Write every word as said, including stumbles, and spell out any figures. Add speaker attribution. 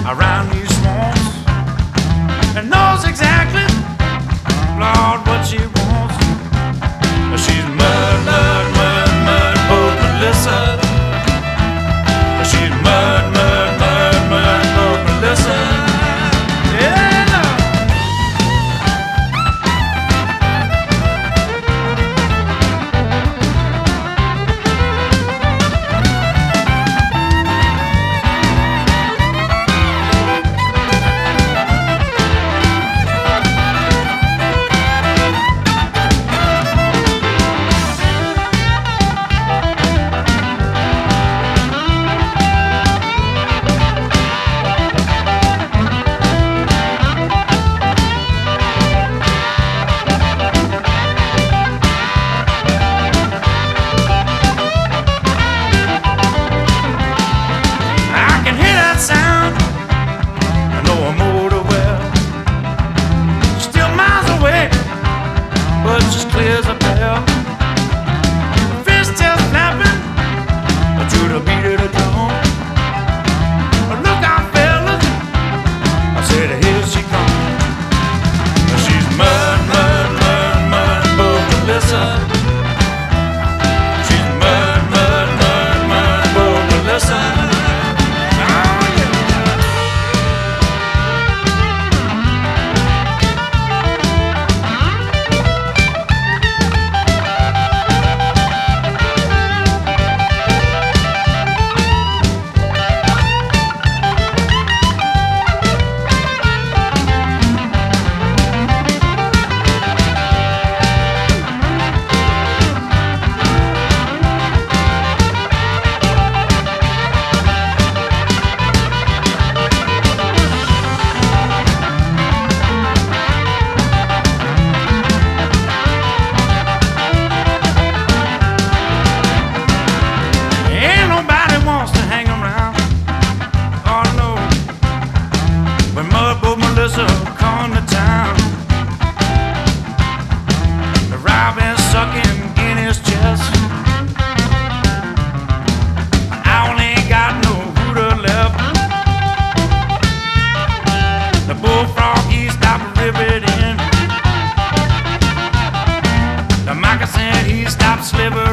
Speaker 1: around these swamps and knows exactly, Lord, what she wants. She's mud, mud, mud, mud, oh Melissa. She's mud, mud, mud, mud, oh Melissa. Yeah, Lord. Just clears a bell. Fist tail flapping to the beat of the drum. Look out, fellas! I said, here she comes. She's mud, mud, mud, mud, oh Melissa. She's mud, mud, mud, mud, oh Melissa. Melissa come to town, the robin sucking in his chest. I only ain't got no hooter left. The bullfrog, he stopped riveting. The moccasin, he stopped slivering.